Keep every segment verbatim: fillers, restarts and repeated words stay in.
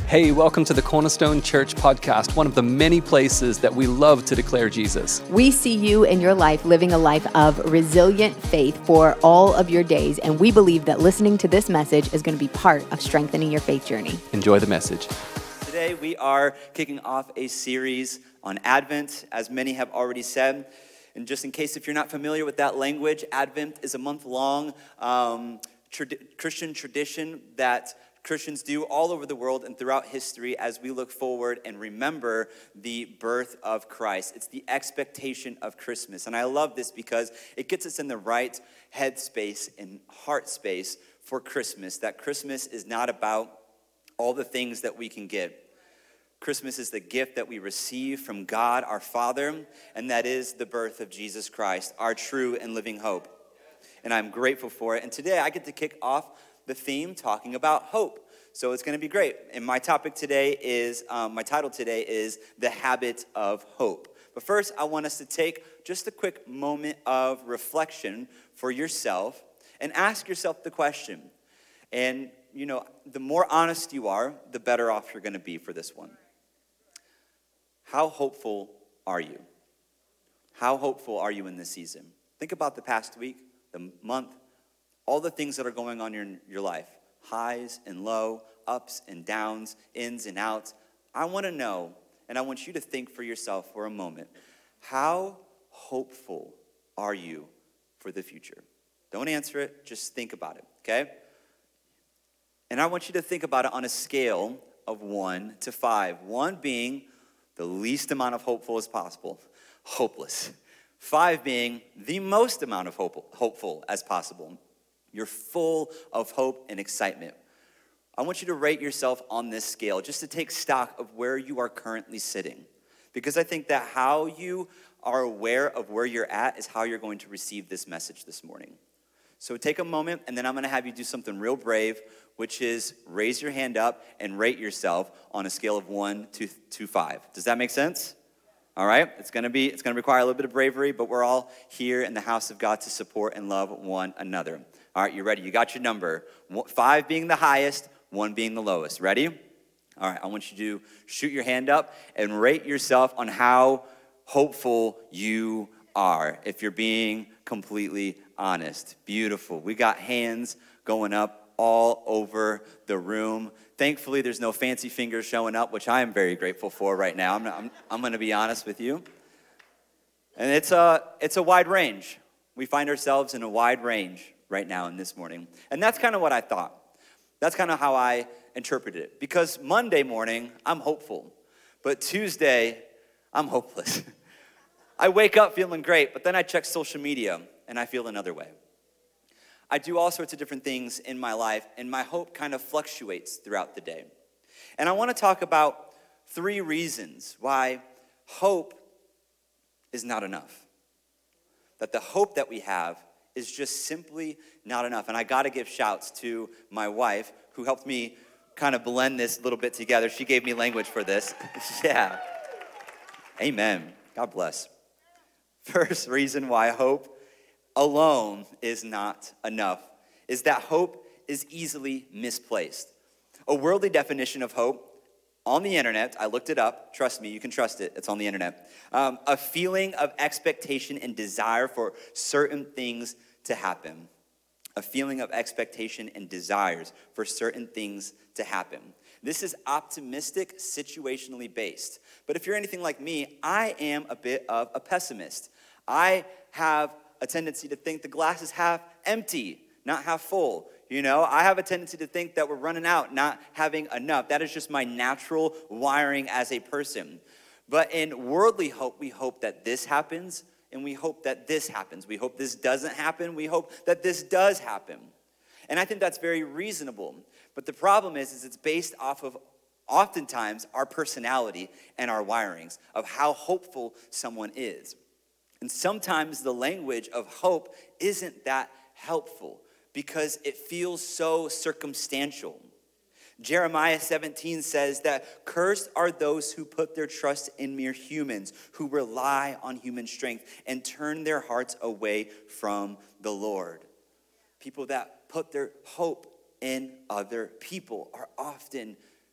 Hey, welcome to the Cornerstone Church podcast, one of the many places that we love to declare Jesus. We see you in your life living a life of resilient faith for all of your days, and we believe that listening to this message is going to be part of strengthening your faith journey. Enjoy the message. Today we are kicking off a series on Advent, as many have already said. And just in case if you're not familiar with that language, Advent is a month-long um, trad- Christian tradition that Christians do all over the world and throughout history as we look forward and remember the birth of Christ. It's the expectation of Christmas. And I love this because it gets us in the right headspace and heart space for Christmas, that Christmas is not about all the things that we can get. Christmas is the gift that we receive from God, our Father, and that is the birth of Jesus Christ, our true and living hope. And I'm grateful for it. And today I get to kick off the theme talking about hope. So it's going to be great. And my topic today is, um, my title today is The Habit of Hope. But first, I want us to take just a quick moment of reflection for yourself and ask yourself the question. And, you know, the more honest you are, the better off you're going to be for this one. How hopeful are you? How hopeful are you in this season? Think about the past week, the month, all the things that are going on in your life, highs and low, ups and downs, ins and outs. I want to know, and I want you to think for yourself for a moment, how hopeful are you for the future? Don't answer it, just think about it, okay? And I want you to think about it on a scale of one to five. One being the least amount of hopeful as possible, hopeless. Five being the most amount of hope, hopeful as possible. You're full of hope and excitement. I want you to rate yourself on this scale just to take stock of where you are currently sitting. Because I think that how you are aware of where you're at is how you're going to receive this message this morning. So take a moment, and then I'm going to have you do something real brave, which is raise your hand up and rate yourself on a scale of one to, to five. Does that make sense? All right, it's going to be it's going to require a little bit of bravery, but we're all here in the house of God to support and love one another. All right, you ready? You got your number. Five being the highest, one being the lowest. Ready? All right, I want you to shoot your hand up and rate yourself on how hopeful you are, if you're being completely honest. Beautiful. We got hands going up all over the room. Thankfully, there's no fancy fingers showing up, which I am very grateful for right now. I'm, I'm, I'm going to be honest with you. And it's a, it's a wide range. We find ourselves in a wide range right now and this morning. And that's kind of what I thought. That's kind of how I interpreted it. Because Monday morning, I'm hopeful. But Tuesday, I'm hopeless. I wake up feeling great, but then I check social media and I feel another way. I do all sorts of different things in my life, and my hope kind of fluctuates throughout the day. And I want to talk about three reasons why hope is not enough. That the hope that we have is just simply not enough. And I got to give shouts to my wife, who helped me kind of blend this little bit together. She gave me language for this. Yeah. Amen. God bless. First reason why hope alone is not enough is that hope is easily misplaced. A worldly definition of hope on the internet, I looked it up, trust me, you can trust it, it's on the internet. Um, a feeling of expectation and desire for certain things to happen. A feeling of expectation and desires for certain things to happen. This is optimistic, situationally based. But if you're anything like me, I am a bit of a pessimist. I have a tendency to think the glass is half empty, not half full. You know, I have a tendency to think that we're running out, not having enough. That is just my natural wiring as a person. But in worldly hope, we hope that this happens, and we hope that this happens. We hope this doesn't happen. We hope that this does happen. And I think that's very reasonable. But the problem is, is it's based off of oftentimes our personality and our wirings of how hopeful someone is. And sometimes the language of hope isn't that helpful because it feels so circumstantial. Jeremiah seventeen says that cursed are those who put their trust in mere humans, who rely on human strength and turn their hearts away from the Lord. People that put their hope in other people are often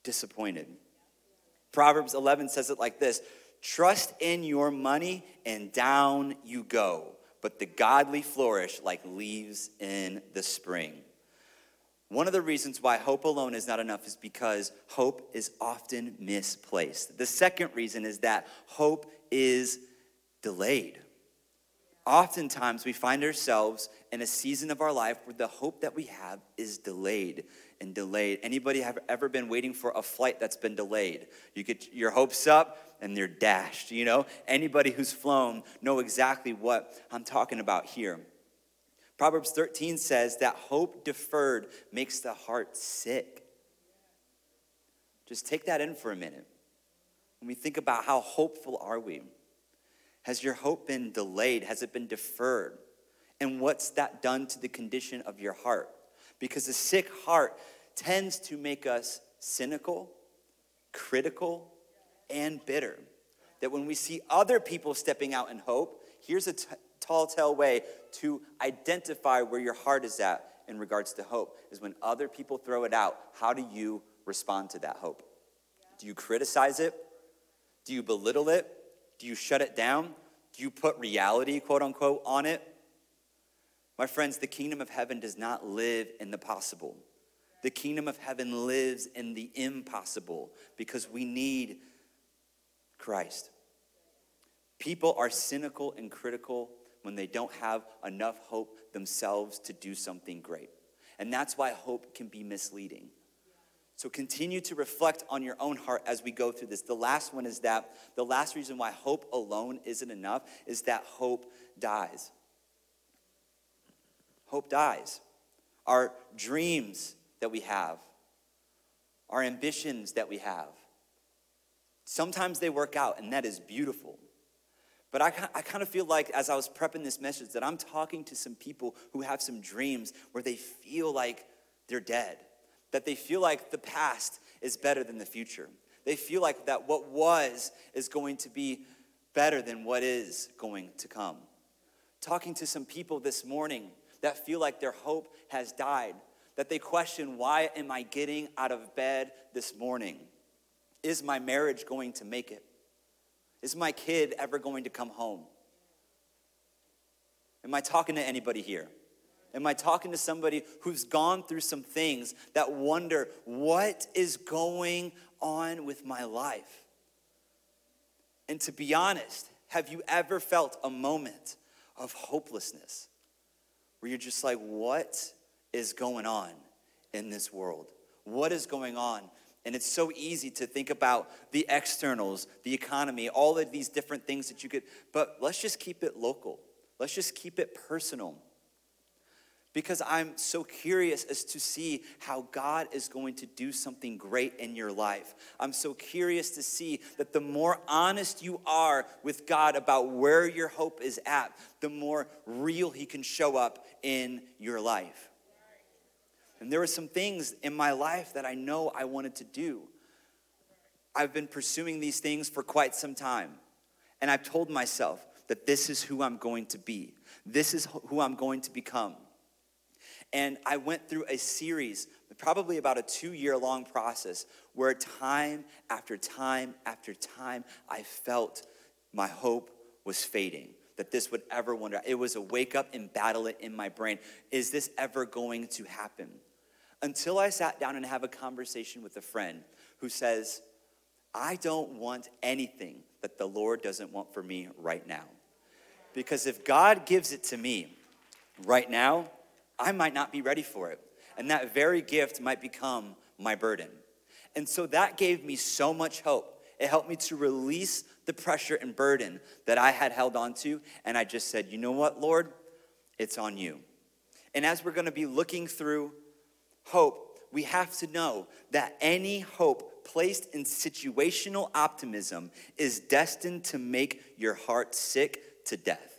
disappointed. Proverbs eleven says it like this: trust in your money and down you go, but the godly flourish like leaves in the spring. One of the reasons why hope alone is not enough is because hope is often misplaced. The second reason is that hope is delayed. Oftentimes we find ourselves in a season of our life where the hope that we have is delayed and delayed. Anybody have ever been waiting for a flight that's been delayed? You get your hopes up and they're dashed, you know? Anybody who's flown know exactly what I'm talking about here. Proverbs thirteen says that hope deferred makes the heart sick. Just take that in for a minute. When we think about how hopeful are we? Has your hope been delayed? Has it been deferred? And what's that done to the condition of your heart? Because a sick heart tends to make us cynical, critical, and bitter. That when we see other people stepping out in hope, here's a t- tall tale way to identify where your heart is at in regards to hope, is when other people throw it out, how do you respond to that hope? Do you criticize it? Do you belittle it? Do you shut it down? Do you put reality, quote unquote, on it? My friends, the kingdom of heaven does not live in the possible. The kingdom of heaven lives in the impossible because we need Christ. People are cynical and critical when they don't have enough hope themselves to do something great. And that's why hope can be misleading. So continue to reflect on your own heart as we go through this. The last one is that the last reason why hope alone isn't enough is that hope dies. Hope dies. Our dreams that we have, our ambitions that we have, sometimes they work out, and that is beautiful. But I, I kind of feel like as I was prepping this message that I'm talking to some people who have some dreams where they feel like they're dead, that they feel like the past is better than the future. They feel like that what was is going to be better than what is going to come. Talking to some people this morning that feel like their hope has died, that they question, why am I getting out of bed this morning? Is my marriage going to make it? Is my kid ever going to come home? Am I talking to anybody here? Am I talking to somebody who's gone through some things that wonder, what is going on with my life? And to be honest, have you ever felt a moment of hopelessness where you're just like, what is going on in this world? What is going on? And it's so easy to think about the externals, the economy, all of these different things that you could, but let's just keep it local. Let's just keep it personal. Because I'm so curious as to see how God is going to do something great in your life. I'm so curious to see that the more honest you are with God about where your hope is at, the more real he can show up in your life. And there were some things in my life that I know I wanted to do. I've been pursuing these things for quite some time. And I've told myself that this is who I'm going to be. This is who I'm going to become. And I went through a series, probably about a two-year long process, where time after time after time, I felt my hope was fading, that this would ever wonder. It was a wake up and battle it in my brain. Is this ever going to happen? Until I sat down and have a conversation with a friend who says, I don't want anything that the Lord doesn't want for me right now. Because if God gives it to me right now, I might not be ready for it. And that very gift might become my burden. And so that gave me so much hope. It helped me to release the pressure and burden that I had held on to. And I just said, you know what, Lord? It's on you. And as we're going to be looking through hope, we have to know that any hope placed in situational optimism is destined to make your heart sick to death.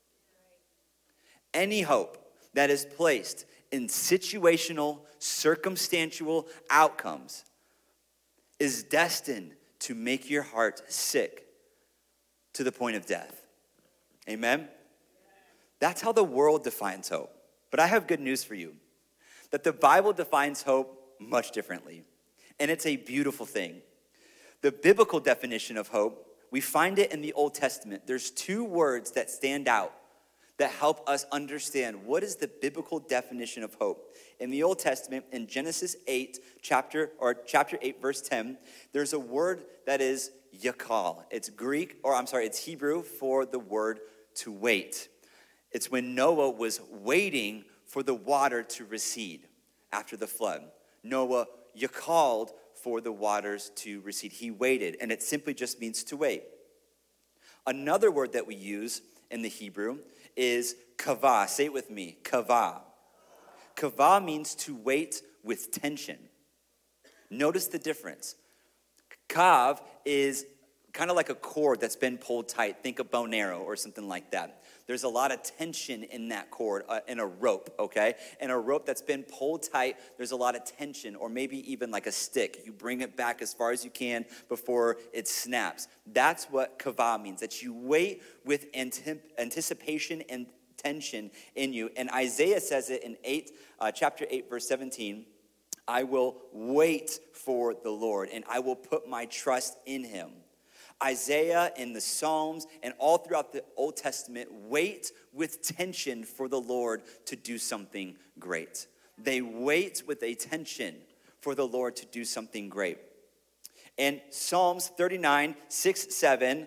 Any hope that is placed in situational, circumstantial outcomes is destined to make your heart sick to the point of death. Amen? That's how the world defines hope. But I have good news for you, that the Bible defines hope much differently. And it's a beautiful thing. The biblical definition of hope, we find it in the Old Testament. There's two words that stand out that help us understand what is the biblical definition of hope. In the Old Testament, in Genesis eight, chapter or chapter eight, verse ten, there's a word that is yakal. It's Greek, or I'm sorry, it's Hebrew for the word to wait. It's when Noah was waiting for the water to recede after the flood. Noah yakaled for the waters to recede. He waited, and it simply just means to wait. Another word that we use in the Hebrew is kavah. Say it with me, kavah. Kavah means to wait with tension. Notice the difference. Kav is kind of like a cord that's been pulled tight. Think a bow and arrow or something like that. There's a lot of tension in that cord, uh, in a rope, okay? And a rope that's been pulled tight, there's a lot of tension, or maybe even like a stick. You bring it back as far as you can before it snaps. That's what kavah means, that you wait with antip- anticipation and tension in you. And Isaiah says it in eight, uh, chapter eight, verse seventeen, I will wait for the Lord, and I will put my trust in him. Isaiah and the Psalms and all throughout the Old Testament wait with tension for the Lord to do something great. They wait with a tension for the Lord to do something great. And Psalms thirty-nine, six, seven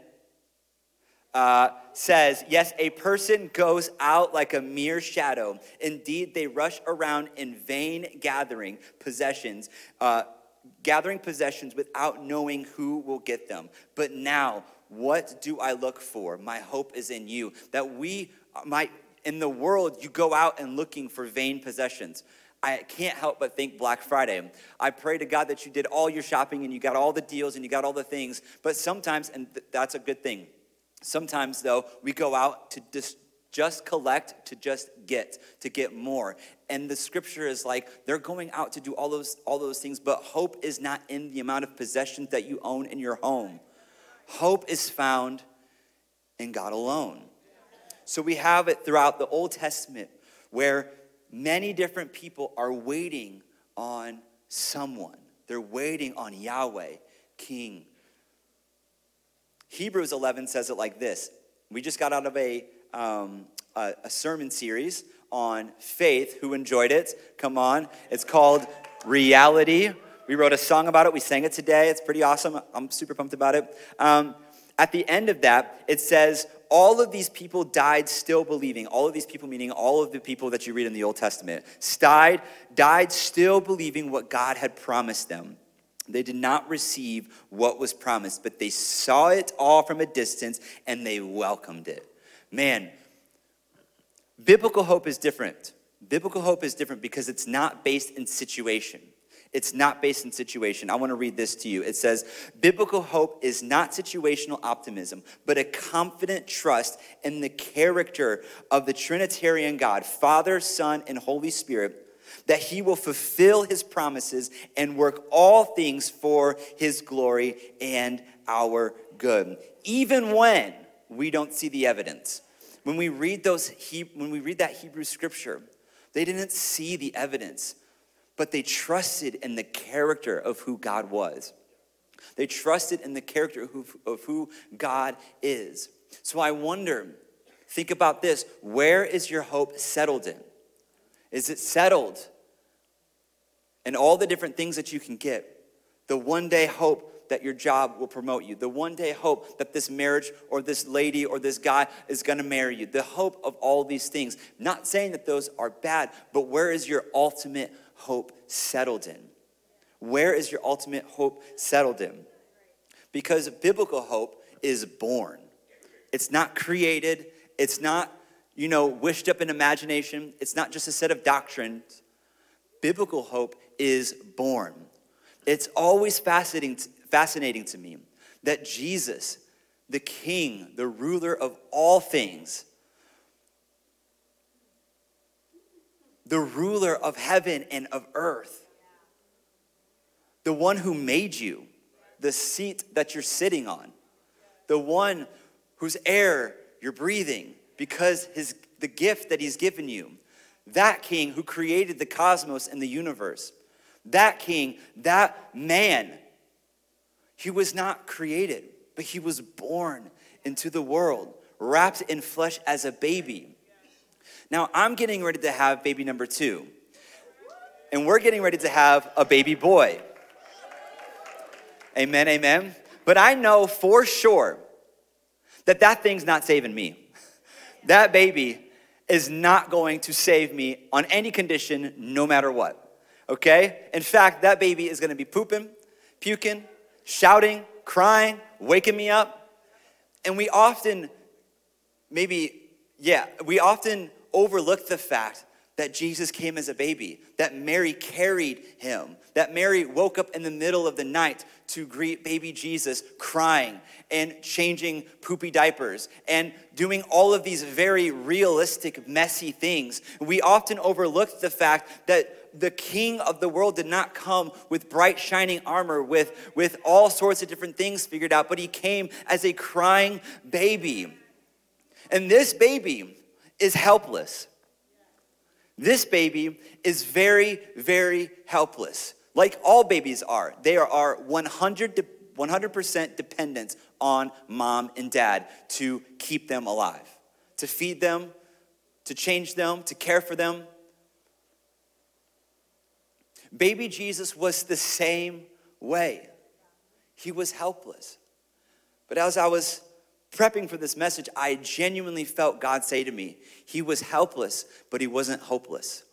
uh, says, yes, a person goes out like a mere shadow. Indeed, they rush around in vain gathering possessions, uh, gathering possessions without knowing who will get them. But now, what do I look for? My hope is in you. That we might, in the world, you go out and looking for vain possessions. I can't help but think Black Friday. I pray to God that you did all your shopping and you got all the deals and you got all the things. But sometimes, and th- that's a good thing. Sometimes, though, we go out to dis- just collect, to just get, to get more. And the scripture is like, they're going out to do all those, all those things, but hope is not in the amount of possessions that you own in your home. Hope is found in God alone. So we have it throughout the Old Testament where many different people are waiting on someone. They're waiting on Yahweh, King. Hebrews eleven says it like this. We just got out of a, um, a, a sermon series on faith. Who enjoyed it? Come on. It's called Reality. We wrote a song about it. We sang it today. It's pretty awesome. I'm super pumped about it. Um, at the end of that, it says, all of these people died still believing. All of these people, meaning all of the people that you read in the Old Testament, died, died still believing what God had promised them. They did not receive what was promised, but they saw it all from a distance and they welcomed it. Man, biblical hope is different. Biblical hope is different because it's not based in situation. It's not based in situation. I want to read this to you. It says, biblical hope is not situational optimism, but a confident trust in the character of the Trinitarian God, Father, Son, and Holy Spirit, that he will fulfill his promises and work all things for his glory and our good, even when we don't see the evidence. When we read those, when we read that Hebrew scripture, they didn't see the evidence, but they trusted in the character of who God was. They trusted in the character of who God is. So I wonder, think about this, where is your hope settled in? Is it settled in all the different things that you can get? The one day hope that your job will promote you. The one day hope that this marriage or this lady or this guy is going to marry you. The hope of all these things. Not saying that those are bad, but where is your ultimate hope settled in? Where is your ultimate hope settled in? Because biblical hope is born. It's not created. It's not, you know, wished up in imagination. It's not just a set of doctrines. Biblical hope is born. It's always fascinating, fascinating to me that Jesus, the King, the ruler of all things, the ruler of heaven and of earth, the one who made you, the seat that you're sitting on, the one whose air you're breathing because his the gift that he's given you, that King who created the cosmos and the universe, That king, that man, he was not created, but he was born into the world, wrapped in flesh as a baby. Now, I'm getting ready to have baby number two, and we're getting ready to have a baby boy. Amen, amen. But I know for sure that that thing's not saving me. That baby is not going to save me on any condition, no matter what, okay? In fact, that baby is gonna be pooping, puking, shouting, crying, waking me up. And we often, maybe, yeah, we often overlook the fact that Jesus came as a baby, that Mary carried him, that Mary woke up in the middle of the night to greet baby Jesus, crying and changing poopy diapers and doing all of these very realistic, messy things. We often overlook the fact that the king of the world did not come with bright, shining armor, with, with all sorts of different things figured out, but he came as a crying baby. And this baby is helpless. This baby is very, very helpless. Like all babies are. They are one hundred percent dependent on mom and dad to keep them alive, to feed them, to change them, to care for them. Baby Jesus was the same way. He was helpless. But as I was prepping for this message, I genuinely felt God say to me, he was helpless, but he wasn't hopeless.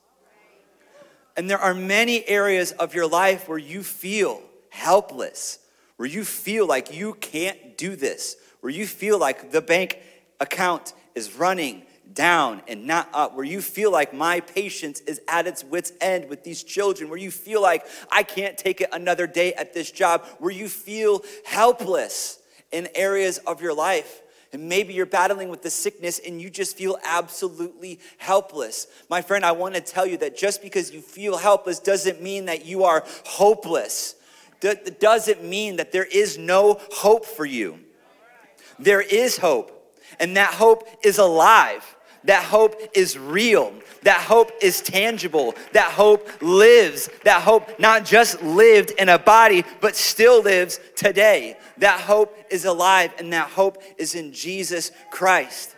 And there are many areas of your life where you feel helpless, where you feel like you can't do this, where you feel like the bank account is running down and not up, where you feel like my patience is at its wit's end with these children, where you feel like I can't take it another day at this job, where you feel helpless in areas of your life. And maybe you're battling with the sickness and you just feel absolutely helpless. My friend, I want to tell you that just because you feel helpless doesn't mean that you are hopeless. That doesn't mean that there is no hope for you. There is hope, and that hope is alive. That hope is real. That hope is tangible. That hope lives. That hope not just lived in a body, but still lives today. That hope is alive, and that hope is in Jesus Christ.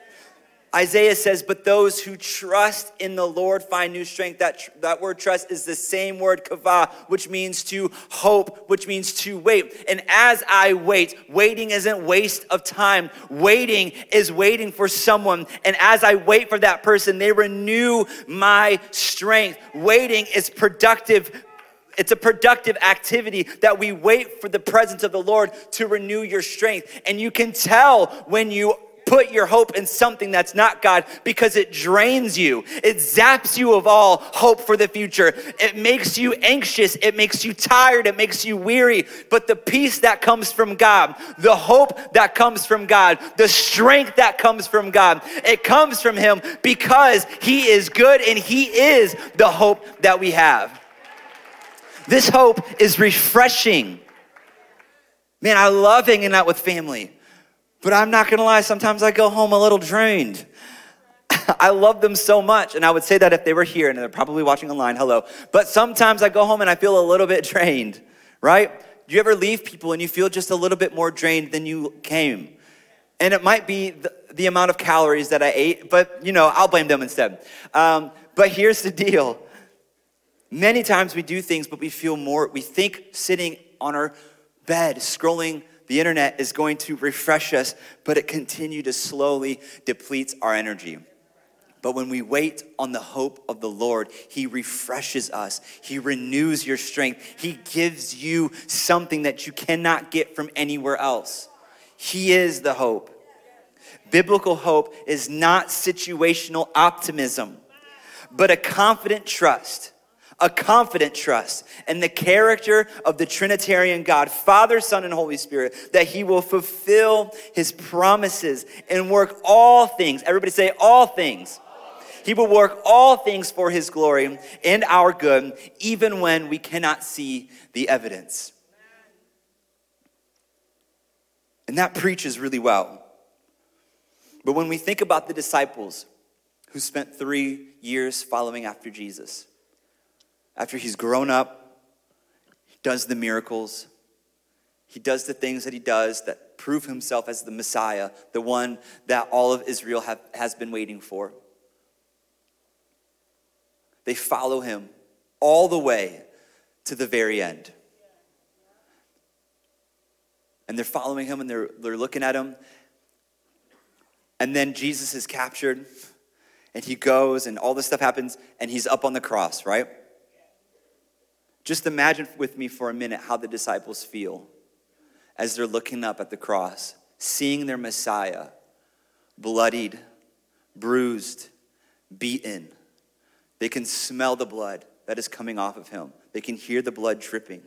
Isaiah says, but those who trust in the Lord find new strength. That, tr- that word trust is the same word kavah, which means to hope, which means to wait. And as I wait, waiting isn't waste of time. Waiting is waiting for someone. And as I wait for that person, they renew my strength. Waiting is productive. It's a productive activity that we wait for the presence of the Lord to renew your strength. And you can tell when you put your hope in something that's not God, because it drains you. It zaps you of all hope for the future. It makes you anxious. It makes you tired. It makes you weary. But the peace that comes from God, the hope that comes from God, the strength that comes from God, it comes from him because he is good and he is the hope that we have. This hope is refreshing. Man, I love hanging out with family. But I'm not gonna lie, sometimes I go home a little drained. I love them so much, and I would say that if they were here, and they're probably watching online, hello. But sometimes I go home and I feel a little bit drained, right? Do you ever leave people and you feel just a little bit more drained than you came? And it might be the, the amount of calories that I ate, but you know, I'll blame them instead. Um, but here's the deal. Many times we do things, but we feel more, we think sitting on our bed, scrolling the internet is going to refresh us, but it continues to slowly deplete our energy. But when we wait on the hope of the Lord, he refreshes us. He renews your strength. He gives you something that you cannot get from anywhere else. He is the hope. Biblical hope is not situational optimism, but a confident trust. A confident trust in the character of the Trinitarian God, Father, Son, and Holy Spirit, that he will fulfill his promises and work all things. Everybody say all things. He will work all things for his glory and our good, even when we cannot see the evidence. And that preaches really well. But when we think about the disciples who spent three years following after Jesus, after he's grown up, does the miracles. He does the things that he does that prove himself as the Messiah, the one that all of Israel have, has been waiting for. They follow him all the way to the very end. And they're following him and they're, they're looking at him. And then Jesus is captured and he goes and all this stuff happens and he's up on the cross, right? Just imagine with me for a minute how the disciples feel as they're looking up at the cross, seeing their Messiah bloodied, bruised, beaten. They can smell the blood that is coming off of him. They can hear the blood dripping.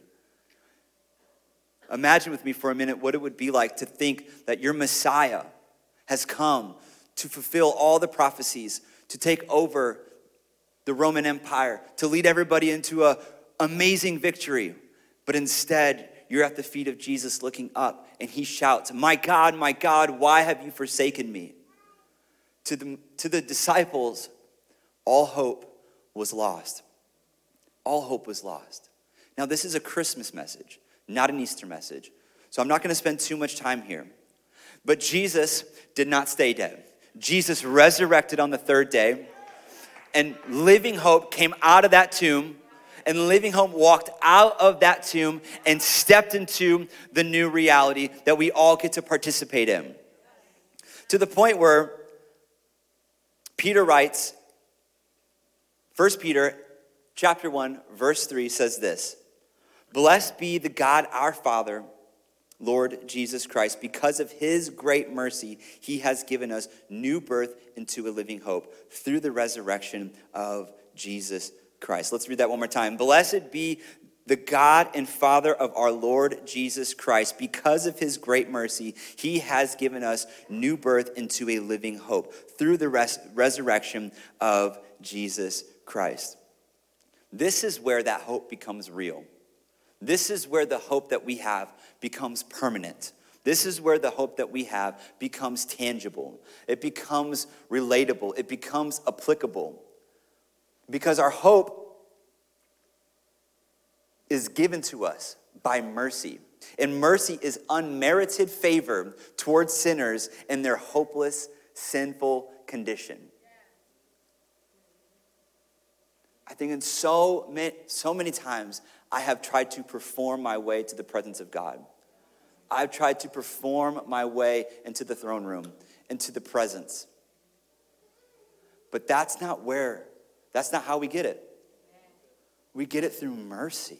Imagine with me for a minute what it would be like to think that your Messiah has come to fulfill all the prophecies, to take over the Roman Empire, to lead everybody into an amazing victory. But instead, you're at the feet of Jesus looking up, and he shouts, "My God, my God, why have you forsaken me?" To the, to the disciples, all hope was lost. All hope was lost. Now, this is a Christmas message, not an Easter message. So I'm not going to spend too much time here. But Jesus did not stay dead. Jesus resurrected on the third day, and living hope came out of that tomb. And Living Hope walked out of that tomb and stepped into the new reality that we all get to participate in. To the point where Peter writes, First Peter chapter one, verse three says this: "Blessed be the God our Father, Lord Jesus Christ. Because of his great mercy, he has given us new birth into a living hope through the resurrection of Jesus Christ." Let's read that one more time. "Blessed be the God and Father of our Lord Jesus Christ. Because of his great mercy, he has given us new birth into a living hope through the res- resurrection of Jesus Christ." This is where that hope becomes real. This is where the hope that we have becomes permanent. This is where the hope that we have becomes tangible. It becomes relatable. It becomes applicable. Because our hope is given to us by mercy. And mercy is unmerited favor towards sinners in their hopeless, sinful condition. I think in so many, so many times I have tried to perform my way to the presence of God. I've tried to perform my way into the throne room, into the presence. But that's not where, that's not how we get it. We get it through mercy.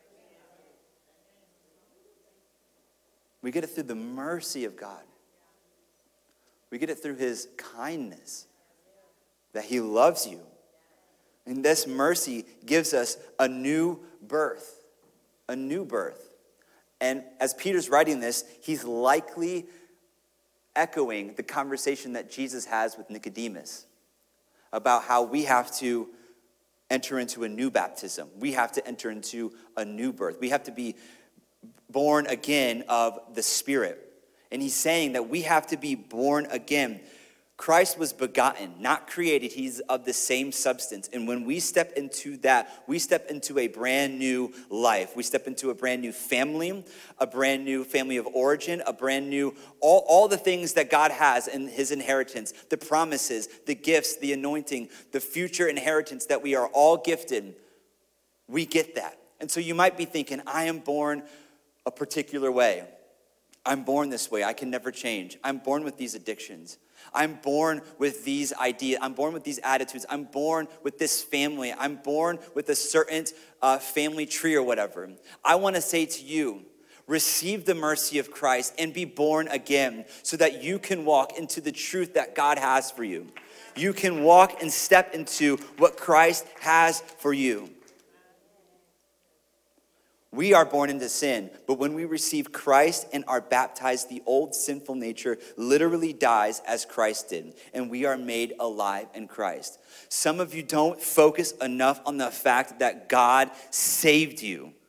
We get it through the mercy of God. We get it through his kindness, that he loves you. And this mercy gives us a new birth, a new birth. And as Peter's writing this, he's likely echoing the conversation that Jesus has with Nicodemus about how we have to enter into a new baptism. We have to enter into a new birth. We have to be born again of the Spirit. And he's saying that we have to be born again. Christ was begotten, not created. He's of the same substance. And when we step into that, we step into a brand new life. We step into a brand new family, a brand new family of origin, a brand new, all, all the things that God has in his inheritance, the promises, the gifts, the anointing, the future inheritance that we are all gifted. We get that. And so you might be thinking, I am born a particular way. I'm born this way. I can never change. I'm born with these addictions. I'm born with these ideas. I'm born with these attitudes. I'm born with this family. I'm born with a certain uh, family tree or whatever. I want to say to you, receive the mercy of Christ and be born again so that you can walk into the truth that God has for you. You can walk and step into what Christ has for you. We are born into sin, but when we receive Christ and are baptized, the old sinful nature literally dies as Christ did, and we are made alive in Christ. Some of you don't focus enough on the fact that God saved you,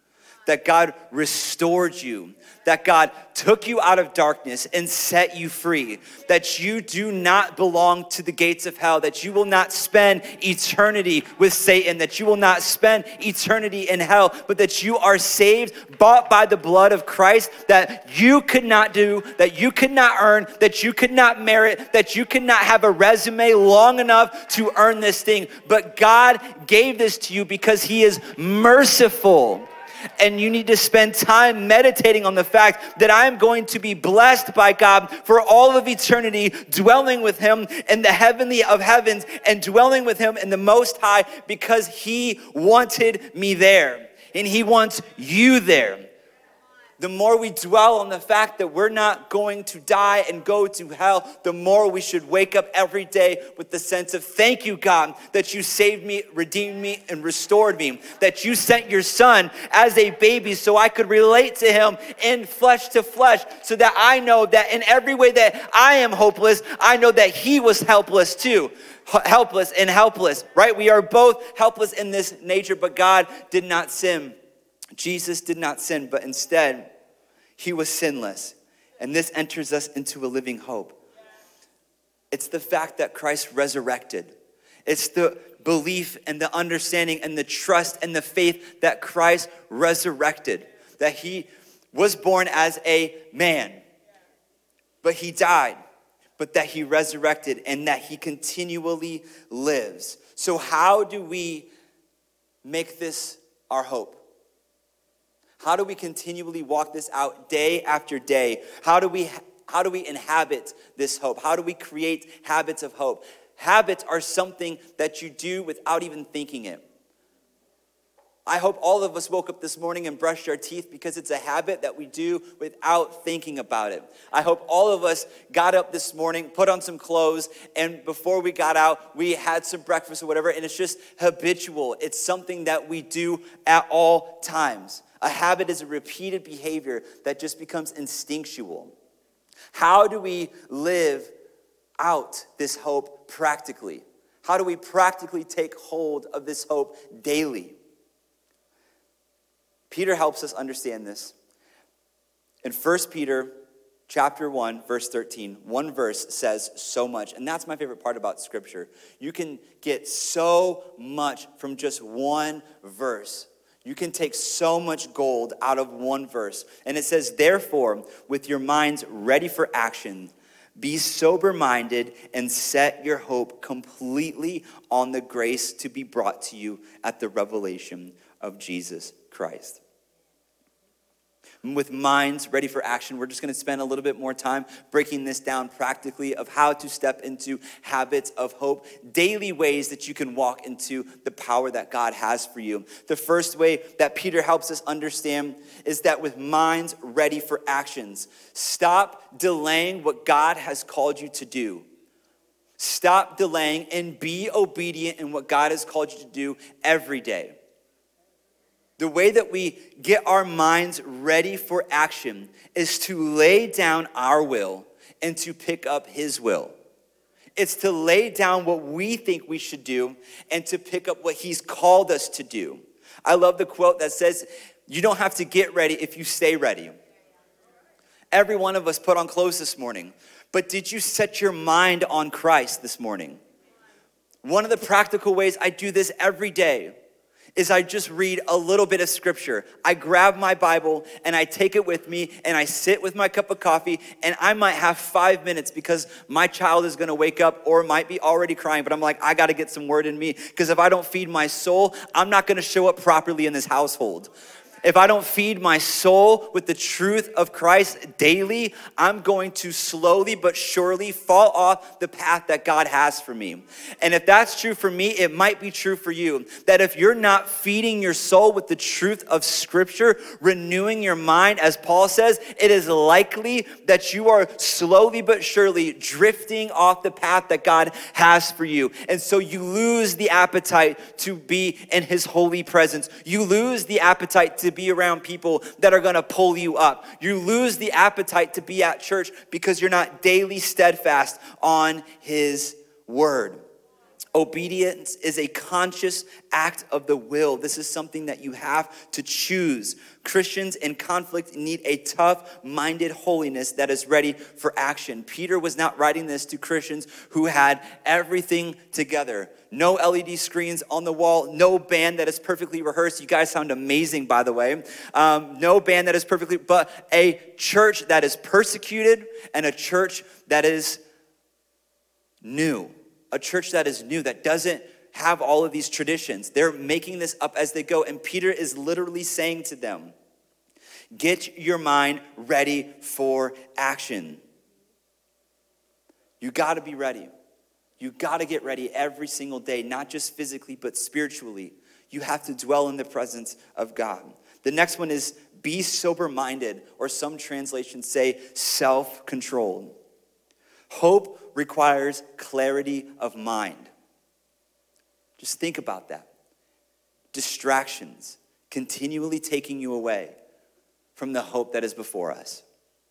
that God restored you, that God took you out of darkness and set you free, that you do not belong to the gates of hell, that you will not spend eternity with Satan, that you will not spend eternity in hell, but that you are saved, bought by the blood of Christ, that you could not do, that you could not earn, that you could not merit, that you could not have a resume long enough to earn this thing. But God gave this to you because he is merciful. And you need to spend time meditating on the fact that I'm going to be blessed by God for all of eternity, dwelling with him in the heavenly of heavens and dwelling with him in the Most High, because he wanted me there and he wants you there. The more we dwell on the fact that we're not going to die and go to hell, the more we should wake up every day with the sense of, thank you, God, that you saved me, redeemed me, and restored me. That you sent your son as a baby so I could relate to him in flesh to flesh, so that I know that in every way that I am hopeless, I know that he was helpless too. Helpless and helpless, right? We are both helpless in this nature, but God did not sin. Jesus did not sin, but instead, he was sinless. And this enters us into a living hope. It's the fact that Christ resurrected. It's the belief and the understanding and the trust and the faith that Christ resurrected. That he was born as a man, but he died, but that he resurrected and that he continually lives. So how do we make this our hope? How do we continually walk this out day after day? How do we how do we inhabit this hope? How do we create habits of hope? Habits are something that you do without even thinking it. I hope all of us woke up this morning and brushed our teeth because it's a habit that we do without thinking about it. I hope all of us got up this morning, put on some clothes, and before we got out, we had some breakfast or whatever, and it's just habitual. It's something that we do at all times. A habit is a repeated behavior that just becomes instinctual. How do we live out this hope practically? How do we practically take hold of this hope daily? Peter helps us understand this. In First Peter chapter one, verse thirteen, one verse says so much, and that's my favorite part about Scripture. You can get so much from just one verse. You can take so much gold out of one verse. And it says, therefore, with your minds ready for action, be sober-minded and set your hope completely on the grace to be brought to you at the revelation of Jesus Christ. With minds ready for action, we're just going to spend a little bit more time breaking this down practically of how to step into habits of hope, daily ways that you can walk into the power that God has for you. The first way that Peter helps us understand is that with minds ready for actions, stop delaying what God has called you to do. Stop delaying and be obedient in what God has called you to do every day. The way that we get our minds ready for action is to lay down our will and to pick up his will. It's to lay down what we think we should do and to pick up what he's called us to do. I love the quote that says, you don't have to get ready if you stay ready. Every one of us put on clothes this morning, but did you set your mind on Christ this morning? One of the practical ways I do this every day is I just read a little bit of scripture. I grab my Bible and I take it with me and I sit with my cup of coffee and I might have five minutes because my child is gonna wake up or might be already crying, but I'm like, I gotta get some word in me because if I don't feed my soul, I'm not gonna show up properly in this household. If I don't feed my soul with the truth of Christ daily, I'm going to slowly but surely fall off the path that God has for me. And if that's true for me, it might be true for you. That if you're not feeding your soul with the truth of Scripture, renewing your mind, as Paul says, it is likely that you are slowly but surely drifting off the path that God has for you. And so you lose the appetite to be in his holy presence. You lose the appetite to be around people that are going to pull you up. You lose the appetite to be at church because you're not daily steadfast on his word. Obedience is a conscious act of the will. This is something that you have to choose. Christians in conflict need a tough-minded holiness that is ready for action. Peter was not writing this to Christians who had everything together. No L E D screens on the wall, no band that is perfectly rehearsed. You guys sound amazing, by the way. Um, no band that is perfectly, but a church that is persecuted and a church that is new. A church that is new, that doesn't have all of these traditions. They're making this up as they go. And Peter is literally saying to them, get your mind ready for action. You got to be ready. You got to get ready every single day, not just physically, but spiritually. You have to dwell in the presence of God. The next one is be sober-minded, or some translations say self-controlled. Hope requires clarity of mind. Just think about that. Distractions continually taking you away from the hope that is before us.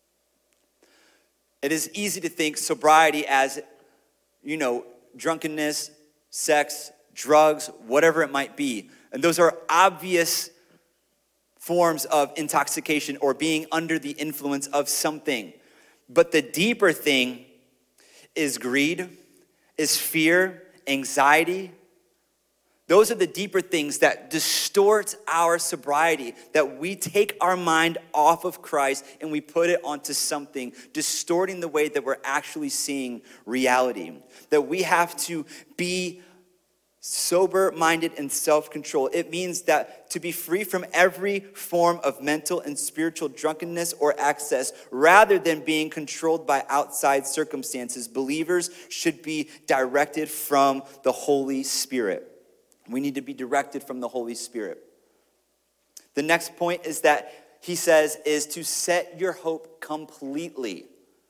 It is easy to think sobriety as, you know, drunkenness, sex, drugs, whatever it might be. And those are obvious forms of intoxication or being under the influence of something. But the deeper thing is greed, is fear, anxiety. Those are the deeper things that distort our sobriety, that we take our mind off of Christ and we put it onto something, distorting the way that we're actually seeing reality. That we have to be sober-minded and self-control. It means that to be free from every form of mental and spiritual drunkenness or excess, rather than being controlled by outside circumstances, believers should be directed from the Holy Spirit. We need to be directed from the Holy Spirit. The next point is that he says is to set your hope completely.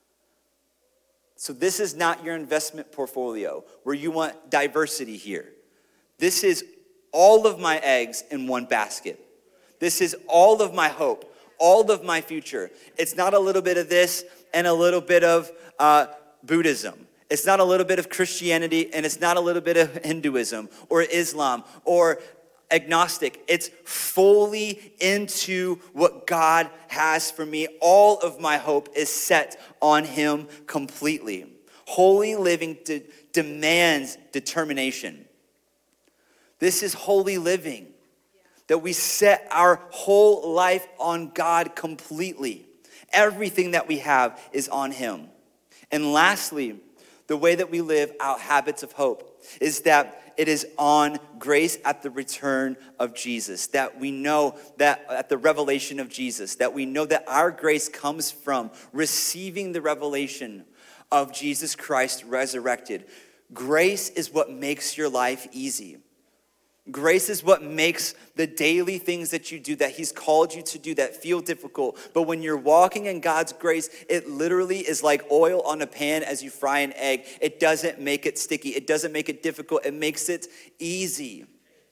So this is not your investment portfolio where you want diversity here. This is all of my eggs in one basket. This is all of my hope, all of my future. It's not a little bit of this and a little bit of uh, Buddhism. It's not a little bit of Christianity and it's not a little bit of Hinduism or Islam or agnostic. It's fully into what God has for me. All of my hope is set on him completely. Holy living de- demands determination. This is holy living, that we set our whole life on God completely. Everything that we have is on him. And lastly, the way that we live out habits of hope is that it is on grace at the return of Jesus, that we know that at the revelation of Jesus, that we know that our grace comes from receiving the revelation of Jesus Christ resurrected. Grace is what makes your life easy. Grace is what makes the daily things that you do, that he's called you to do, that feel difficult. But when you're walking in God's grace, it literally is like oil on a pan as you fry an egg. It doesn't make it sticky. It doesn't make it difficult. It makes it easy.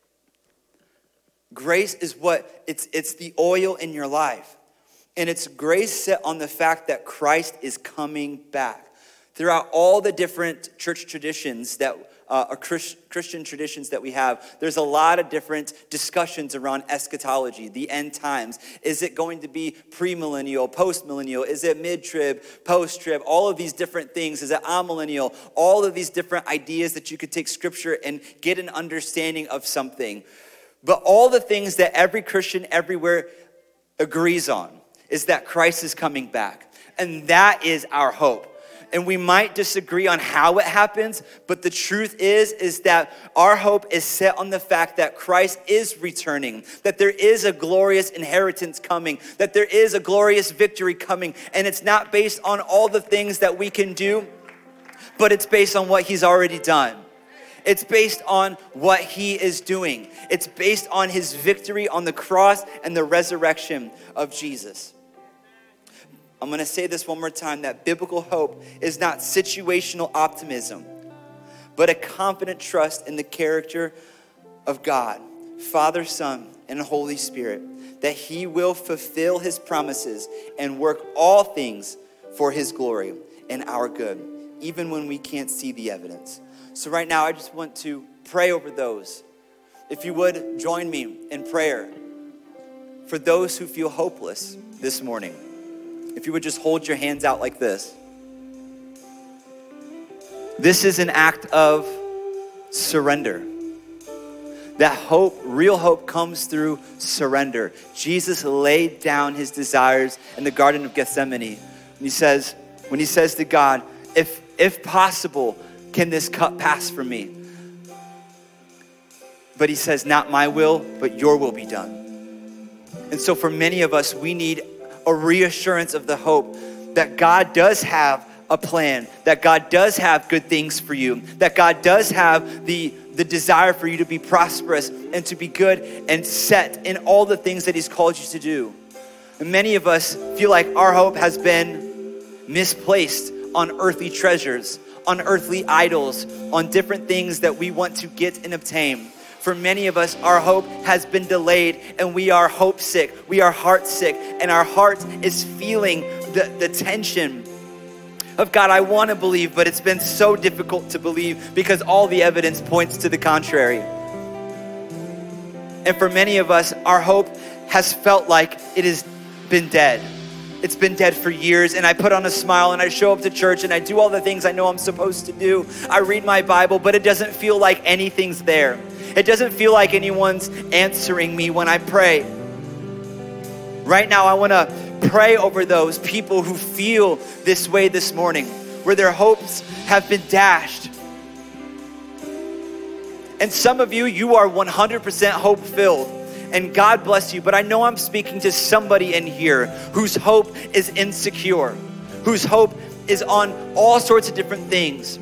Grace is what, it's, it's the oil in your life. And it's grace set on the fact that Christ is coming back. Throughout all the different church traditions that Uh, or Christ, Christian traditions that we have, there's a lot of different discussions around eschatology, the end times. Is it going to be premillennial, postmillennial? Is it mid-trib, post-trib? All of these different things. Is it amillennial? All of these different ideas that you could take scripture and get an understanding of something. But all the things that every Christian everywhere agrees on is that Christ is coming back. And that is our hope. And we might disagree on how it happens, but the truth is, is that our hope is set on the fact that Christ is returning, that there is a glorious inheritance coming, that there is a glorious victory coming, and it's not based on all the things that we can do, but it's based on what he's already done. It's based on what he is doing. It's based on his victory on the cross and the resurrection of Jesus. I'm going to say this one more time, that biblical hope is not situational optimism, but a confident trust in the character of God, Father, Son, and Holy Spirit, that he will fulfill his promises and work all things for his glory and our good, even when we can't see the evidence. So right now, I just want to pray over those. If you would, join me in prayer for those who feel hopeless this morning. If you would just hold your hands out like this. This is an act of surrender. That hope, real hope, comes through surrender. Jesus laid down his desires in the Garden of Gethsemane. And he says, when he says to God, if, if possible, can this cup pass from me? But he says, not my will, but your will be done. And so for many of us, we need a reassurance of the hope that God does have a plan, that God does have good things for you, that God does have the, the desire for you to be prosperous and to be good and set in all the things that he's called you to do. And many of us feel like our hope has been misplaced on earthly treasures, on earthly idols, on different things that we want to get and obtain. For many of us, our hope has been delayed and we are hope sick, we are heart sick, and our heart is feeling the, the tension of God, I want to believe, but it's been so difficult to believe because all the evidence points to the contrary. And for many of us, our hope has felt like it has been dead. It's been dead for years, and I put on a smile and I show up to church and I do all the things I know I'm supposed to do. I read my Bible, but it doesn't feel like anything's there. It doesn't feel like anyone's answering me when I pray. Right now, I want to pray over those people who feel this way this morning, where their hopes have been dashed. And some of you, you are one hundred percent hope-filled, and God bless you. But I know I'm speaking to somebody in here whose hope is insecure, whose hope is on all sorts of different things.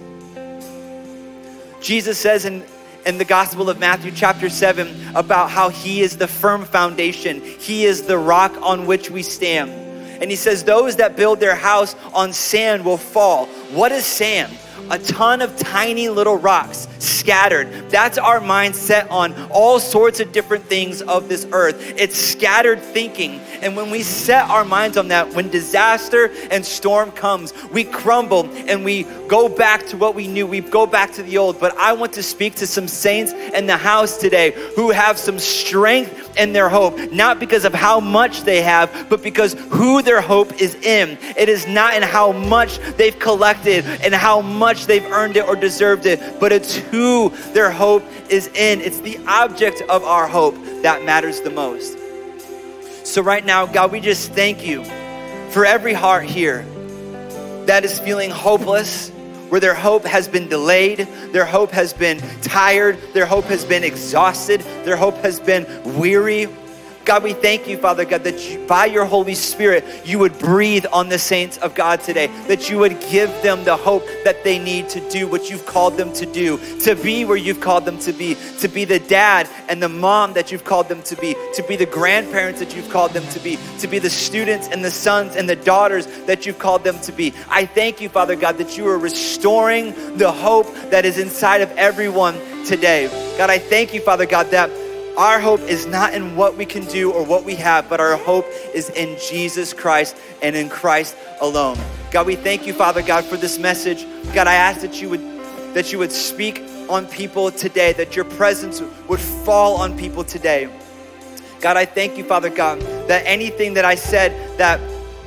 Jesus says in in the Gospel of Matthew chapter seven about how he is the firm foundation. He is the rock on which we stand. And he says those that build their house on sand will fall. What is sand? A ton of tiny little rocks scattered. That's our mindset on all sorts of different things of this earth. It's scattered thinking. And when we set our minds on that, when disaster and storm comes, we crumble and we go back to what we knew. We go back to the old. But I want to speak to some saints in the house today who have some strength in their hope, not because of how much they have, but because who their hope is in. It is not in how much they've collected and how much they've earned it or deserved it, but it's who their hope is in. It's the object of our hope that matters the most. So right now, God, we just thank you for every heart here that is feeling hopeless, where their hope has been delayed, their hope has been tired, their hope has been exhausted, their hope has been weary. God, we thank you, Father God, that you, by your Holy Spirit, you would breathe on the saints of God today, that you would give them the hope that they need to do what you've called them to do, to be where you've called them to be, to be the dad and the mom that you've called them to be, to be the grandparents that you've called them to be, to be the students and the sons and the daughters that you've called them to be. I thank you, Father God, that you are restoring the hope that is inside of everyone today. God, I thank you, Father God, that our hope is not in what we can do or what we have, but our hope is in Jesus Christ and in Christ alone. God, we thank you, Father God, for this message. God, I ask that you would that you would speak on people today, that your presence would fall on people today. God, I thank you, Father God, that anything that I said that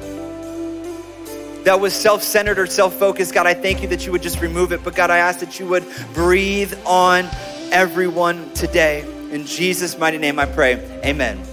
that was self-centered or self-focused, God, I thank you that you would just remove it. But God, I ask that you would breathe on everyone today. In Jesus' mighty name I pray, amen.